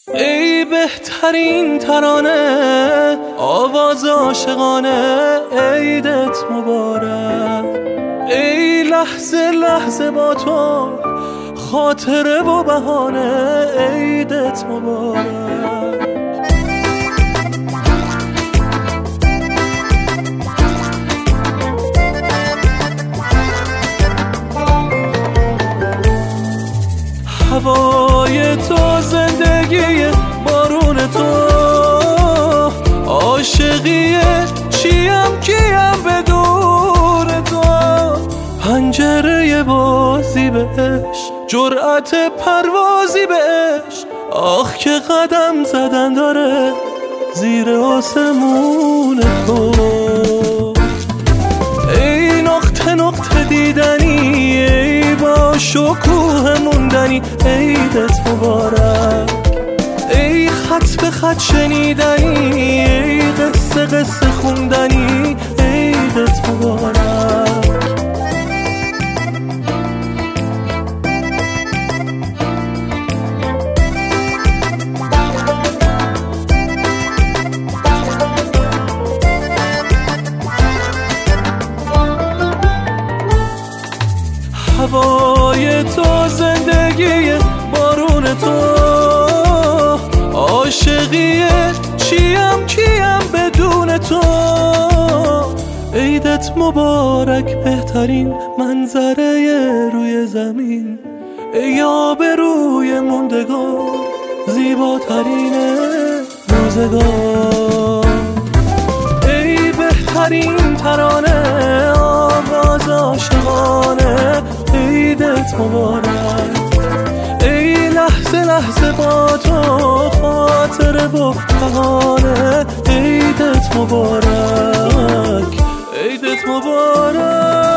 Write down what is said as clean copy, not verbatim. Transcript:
ای بهترین ترانه، آواز عاشقانه، عیدت مبارک. ای لحظه لحظه با تو، خاطره و بهانه، عیدت مبارک. هوای تو، زندگی بارون تو، عاشقیه چیم کیم بدون تو. پنجره بازی بهش، جرأت پروازی بهش، آخ که قدم زدن داره زیر آسمون تو. ای نقطه نقطه دیدنی، ای با شکوه موندنی، عیدت مبارک. ای خط به خط شنیدنی، ای قصه قصه خوندنی، عیدت مبارک. هوای تو، زندگی بارون تو، عاشقیه چیم کیم بدون تو. عیدت مبارک، بهترین منظره روی زمین، ای آب روی موندگار، زیباترین روزگار. ای بهترین ترانه، آواز عاشقانه، عیدت مبارک. ای لحظه لحظه با تو، خاطره و بهانه، عیدت مبارک، عیدت مبارک.